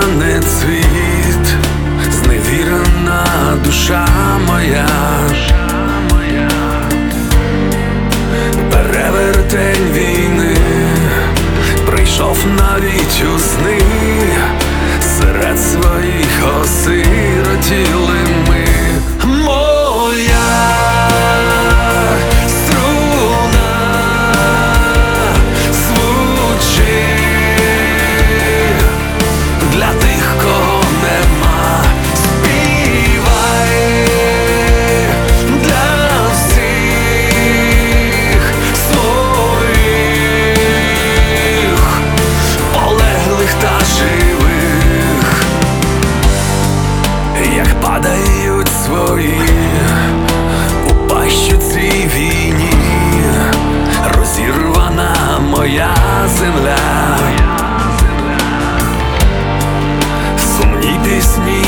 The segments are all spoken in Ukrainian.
не цвіт, зневірена душа моя, перевертень війни прийшов навіть у сни, серед своїх осиротіли ми. Моя струна звучить для тих, кого нема. Співай для всіх своїх полеглих та живих, як падають свої у пащу цій війні, розірвана моя земля. Сумні пісні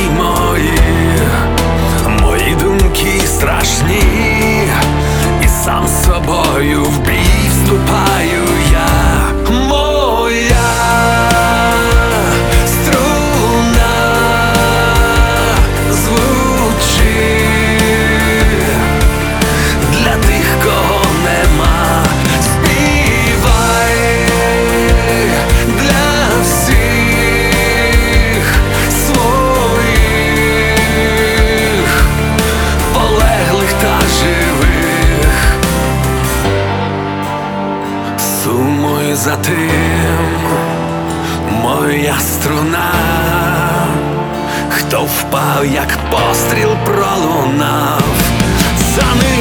мої думки страшні, і сам з собою в бій вступаю я. Моя струна звучить для тих, кого нема. Співай для всіх своїх полеглих та живих. Сумую за тим, моя струна, хто впав, як постріл пролунав. За ним